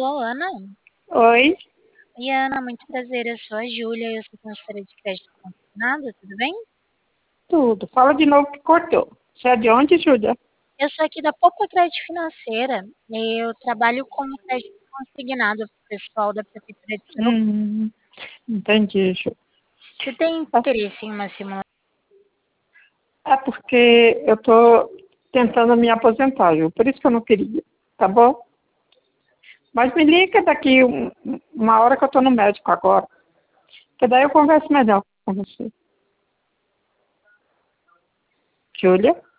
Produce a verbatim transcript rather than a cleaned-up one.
Alô, Ana? Oi, Oi, Ana, muito prazer. Eu sou a Júlia, eu sou consultora de crédito consignado, tudo bem? tudo. Fala de novo que cortou. Você é de onde, Júlia? Eu sou aqui da Popa Crédito Financeira. Eu trabalho com crédito consignado para o pessoal da Prefeitura de Sorocaba. Hum, entendi, Júlia. Você tem interesse em uma simulação? É porque eu tô tentando me aposentar, Júlia. Por isso que eu não queria, tá bom? Mas me liga daqui um- uma hora que eu tô no médico agora. Que daí eu converso melhor com você. Júlia?